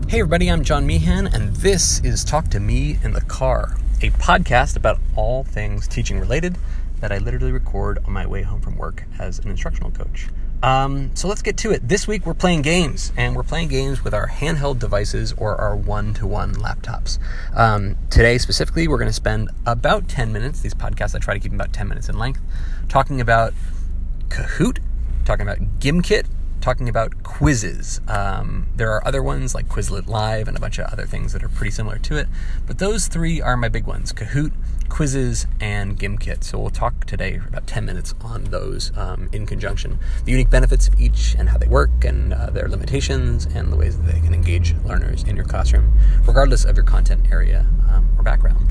Hey everybody, I'm John Meehan, and this is Talk to Me in the Car, a podcast about all things teaching related that I literally record on my way home from work as an instructional coach. So let's get to it. This week we're playing games, and we're playing games with our handheld devices or our one-to-one laptops. Today specifically, we're going to spend about 10 minutes, these podcasts I try to keep them about 10 minutes in length, talking about Kahoot, talking about Gimkit, talking about quizzes. There are other ones like Quizlet Live and a bunch of other things that are pretty similar to it, but those three are my big ones: Kahoot, quizzes, and Gimkit. So we'll talk today for about 10 minutes on those in conjunction. The unique benefits of each and how they work and their limitations and the ways that they can engage learners in your classroom, regardless of your content area or background.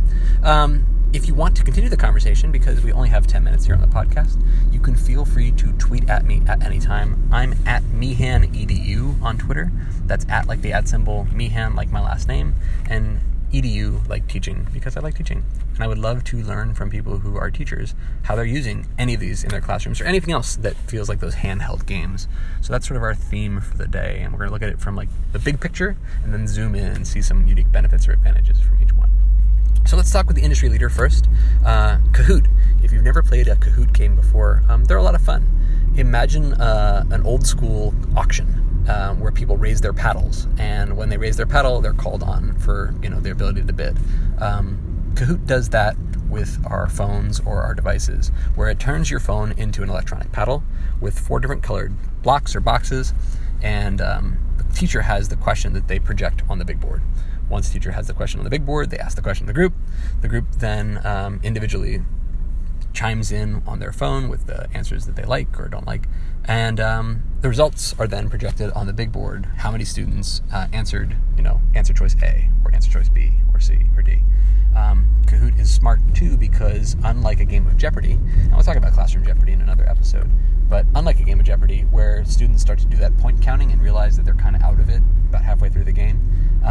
If you want to continue the conversation, because we only have 10 minutes here on the podcast, you can feel free to tweet at me at any time. I'm at MeehanEDU on Twitter. That's at like the @ symbol, Meehan like my last name, and EDU like teaching, because I like teaching. And I would love to learn from people who are teachers how they're using any of these in their classrooms or anything else that feels like those handheld games. So that's sort of our theme for the day, and we're going to look at it from like the big picture and then zoom in and see some unique benefits or advantages from each one. So let's talk with the industry leader first. Kahoot. If you've never played a Kahoot game before, they're a lot of fun. Imagine an old school auction where people raise their paddles, and when they raise their paddle, they're called on for their ability to bid. Kahoot does that with our phones or our devices, where it turns your phone into an electronic paddle with 4 different colored blocks or boxes, and the teacher has the question that they project on the big board. Once the teacher has the question on the big board, they ask the question to the group. The group then individually chimes in on their phone with the answers that they like or don't like. And the results are then projected on the big board. How many students answered, answer choice A or answer choice B or C or D. Kahoot is smart too, because unlike a game of Jeopardy, and we'll talk about Classroom Jeopardy in another episode, but unlike a game of Jeopardy where students start to do that point counting and realize that they're kind of out of it about halfway through the game,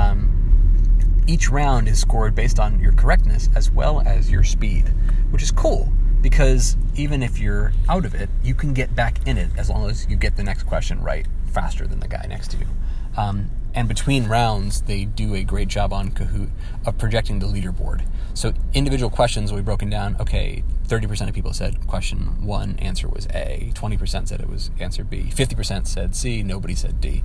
each round is scored based on your correctness as well as your speed, which is cool because even if you're out of it, you can get back in it as long as you get the next question right faster than the guy next to you. And between rounds, they do a great job on Kahoot of projecting the leaderboard. So individual questions will be broken down. Okay, 30% of people said question 1, answer was A. 20% said it was answer B. 50% said C. Nobody said D.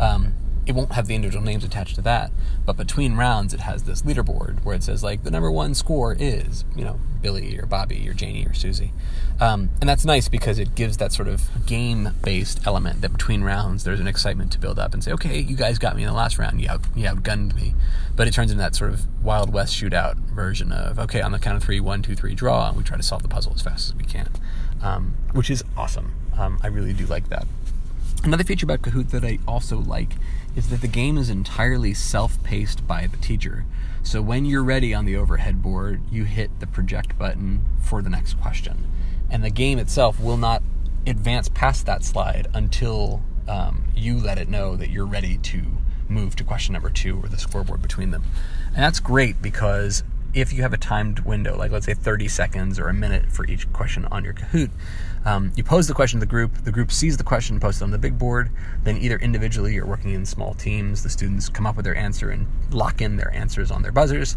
It won't have the individual names attached to that, but between rounds it has this leaderboard where it says like the number 1 score is, Billy or Bobby or Janie or Susie. And that's nice because it gives that sort of game-based element that between rounds there's an excitement to build up and say, okay, you guys got me in the last round, you outgunned me. But it turns into that sort of Wild West shootout version of, okay, on the count of 3, 1, 2, 3, draw, and we try to solve the puzzle as fast as we can, which is awesome. I really do like that. Another feature about Kahoot that I also like is that the game is entirely self-paced by the teacher. So when you're ready on the overhead board, you hit the project button for the next question. And the game itself will not advance past that slide until you let it know that you're ready to move to question number 2 or the scoreboard between them. And that's great because if you have a timed window, like let's say 30 seconds or a minute for each question on your Kahoot, you pose the question to the group sees the question posted on the big board, then either individually or working in small teams, the students come up with their answer and lock in their answers on their buzzers.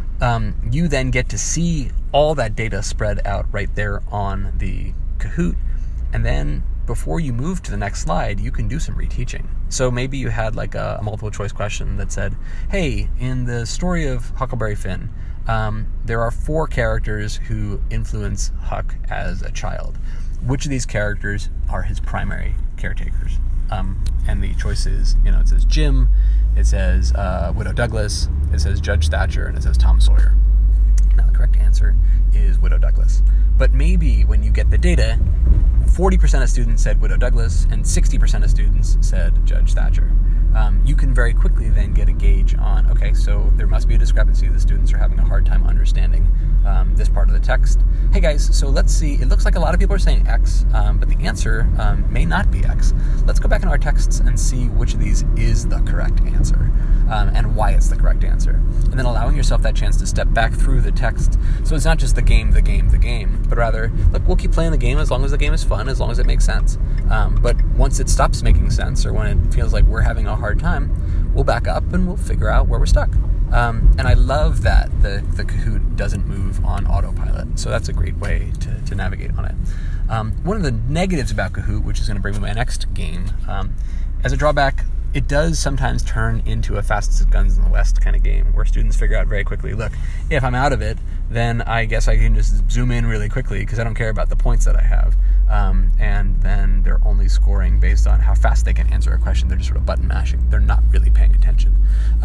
You then get to see all that data spread out right there on the Kahoot, and then before you move to the next slide, you can do some reteaching. So maybe you had like a multiple choice question that said, hey, in the story of Huckleberry Finn, there are 4 characters who influence Huck as a child. Which of these characters are his primary caretakers? And the choice is, it says Jim, it says Widow Douglas, it says Judge Thatcher, and it says Tom Sawyer. Now the correct answer is Widow Douglas. But maybe when you get the data, 40% of students said Widow Douglas and 60% of students said Judge Thatcher. You can very quickly then get a gauge on, okay, so there must be a discrepancy. The students are having a hard time understanding this part of the text. Hey guys, so let's see. It looks like a lot of people are saying X, but the answer may not be X. Let's go back in our texts and see which of these is the correct answer and why it's the correct answer. And then allowing yourself that chance to step back through the text. So it's not just the game, but rather, look, we'll keep playing the game as long as the game is fun, as long as it makes sense. But once it stops making sense, or when it feels like we're having a hard time, we'll back up and we'll figure out where we're stuck. And I love that the Kahoot doesn't move on autopilot. So that's a great way to navigate on it. One of the negatives about Kahoot, which is going to bring me my next game, as a drawback, it does sometimes turn into a fastest guns in the West kind of game where students figure out very quickly, look, if I'm out of it, then I guess I can just zoom in really quickly because I don't care about the points that I have. And then they're only scoring based on how fast they can answer a question. They're just sort of button mashing. They're not really paying attention.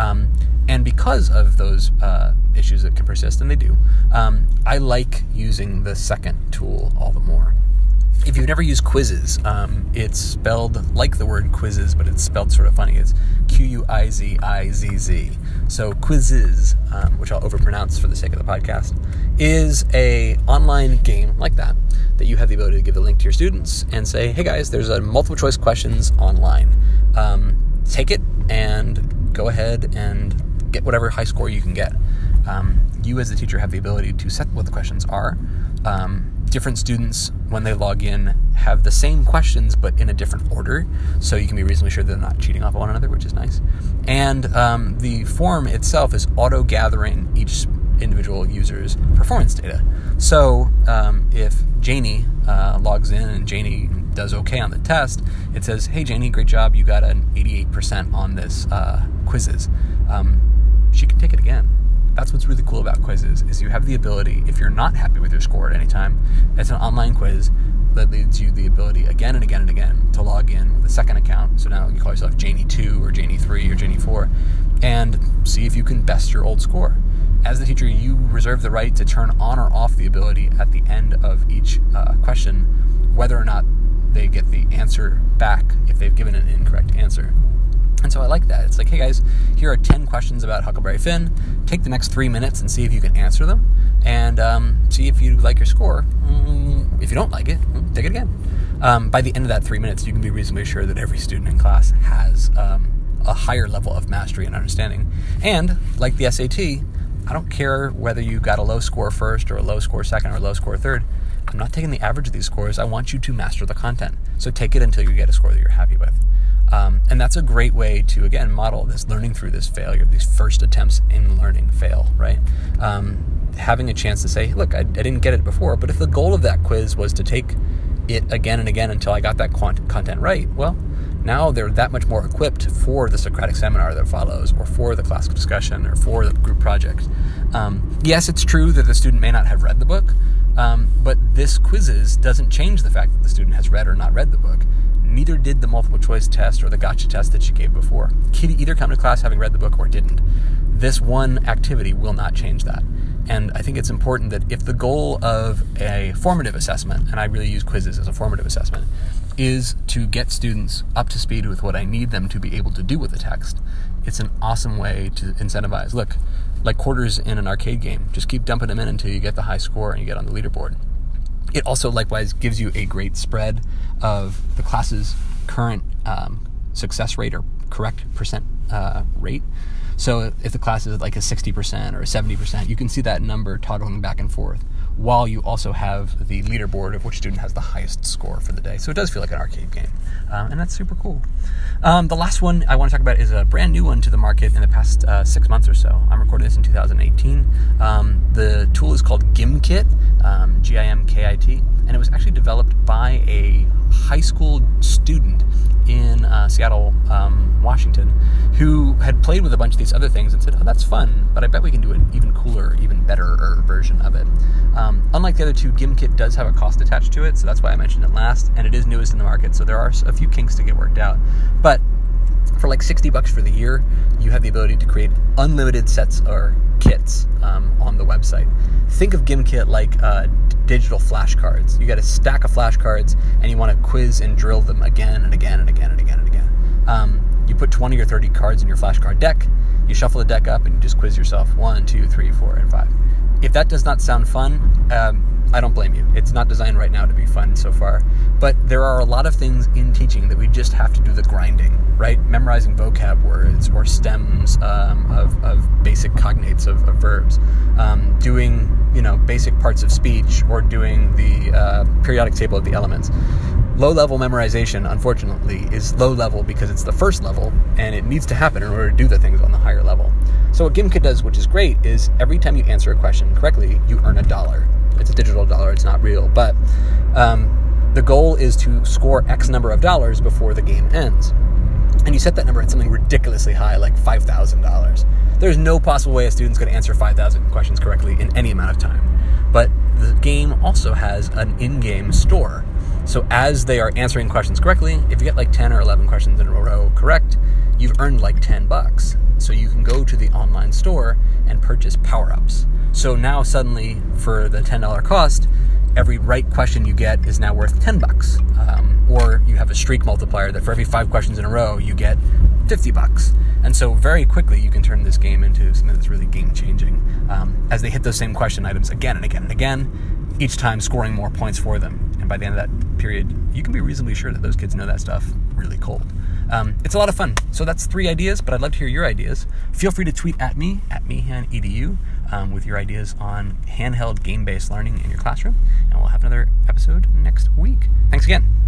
And because of those issues that can persist, and they do, I like using the second tool all the more. If you've never used Quizzes, it's spelled like the word quizzes, but it's spelled sort of funny. It's Q-U-I-Z-I-Z-Z. So Quizzes, which I'll overpronounce for the sake of the podcast, is a online game like that you have the ability to give the link to your students and say, hey guys, there's a multiple choice questions online. Take it and go ahead and get whatever high score you can get. You as the teacher have the ability to set what the questions are. Different students, when they log in, have the same questions but in a different order, so you can be reasonably sure they're not cheating off one another, which is nice. And the form itself is auto-gathering each individual user's performance data. So if Janie logs in and Janie does okay on the test, it says, hey Janie, great job, you got an 88% on this Quizzes. She can take it again. That's what's really cool about Quizzes, is you have the ability, if you're not happy with your score at any time, it's an online quiz that leads you the ability again and again and again to log in with a second account. So now you call yourself Janie 2 or Janie 3 or Janie 4 and see if you can best your old score. As the teacher, you reserve the right to turn on or off the ability at the end of each question, whether or not they get the answer back if they've given an incorrect answer. And so I like that. It's like, hey guys, here are 10 questions about Huckleberry Finn. Take the next 3 minutes and see if you can answer them, and see if you like your score. If you don't like it, take it again. By the end of that 3 minutes, you can be reasonably sure that every student in class has a higher level of mastery and understanding. And like the SAT, I don't care whether you got a low score first or a low score second or a low score third. I'm not taking the average of these scores. I want you to master the content. So take it until you get a score that you're happy with. And that's a great way to, again, model this learning through this failure, these first attempts in learning fail, right? Having a chance to say, look, I didn't get it before, but if the goal of that quiz was to take it again and again until I got that content right, well, now they're that much more equipped for the Socratic seminar that follows, or for the class discussion, or for the group project. Yes, it's true that the student may not have read the book, but this Quizzes doesn't change the fact that the student has read or not read the book. Neither did the multiple choice test or the gotcha test that she gave before. Kid either come to class having read the book or didn't. This one activity will not change that. And I think it's important that if the goal of a formative assessment, and I really use Quizzes as a formative assessment, is to get students up to speed with what I need them to be able to do with the text, it's an awesome way to incentivize. Look, like quarters in an arcade game, just keep dumping them in until you get the high score and you get on the leaderboard. It also likewise gives you a great spread of the class's current success rate or correct percent rate. So if the class is like a 60% or a 70%, you can see that number toggling back and forth, while you also have the leaderboard of which student has the highest score for the day. So it does feel like an arcade game, and that's super cool. The last one I want to talk about is a brand new one to the market in the past 6 months or so. I'm recording this in 2018. The tool is called Gimkit, Gimkit, and it was actually developed by a high school student in Seattle, Washington, who had played with a bunch of these other things and said, oh, that's fun, but I bet we can do an even cooler, even better version of it. Unlike the other two, Gimkit does have a cost attached to it, so that's why I mentioned it last, and it is newest in the market, so there are a few kinks to get worked out. But for like $60 for the year, you have the ability to create unlimited sets or kits on the website. Think of Gimkit like digital flashcards. You got a stack of flashcards, and you want to quiz and drill them again and again and again and again and again. You put 20 or 30 cards in your flashcard deck, you shuffle the deck up, and you just quiz yourself 1, 2, 3, 4, and 5. If that does not sound fun, I don't blame you. It's not designed right now to be fun so far. But there are a lot of things in teaching that we just have to do the grinding, right? Memorizing vocab words or stems of basic cognates of verbs. Doing, basic parts of speech, or doing the periodic table of the elements. Low-level memorization, unfortunately, is low-level because it's the first level, and it needs to happen in order to do the things on the higher level. So what Gimkit does, which is great, is every time you answer a question correctly, you earn $1. It's a digital dollar, it's not real, but the goal is to score X number of dollars before the game ends. And you set that number at something ridiculously high, like $5,000. There's no possible way a student's going to answer 5,000 questions correctly in any amount of time. But the game also has an in-game store. So as they are answering questions correctly, if you get like 10 or 11 questions in a row correct, you've earned like $10. So you can go to the online store and purchase power-ups. So now suddenly, for the $10 cost, every right question you get is now worth $10. Or you have a streak multiplier that for every 5 questions in a row, you get $50. And so very quickly, you can turn this game into something that's really game-changing as they hit those same question items again and again and again, each time scoring more points for them. And by the end of that period, you can be reasonably sure that those kids know that stuff really cold. It's a lot of fun. So that's 3 ideas, but I'd love to hear your ideas. Feel free to tweet at me, at mehanedu, with your ideas on handheld game-based learning in your classroom. And we'll have another episode next week. Thanks again.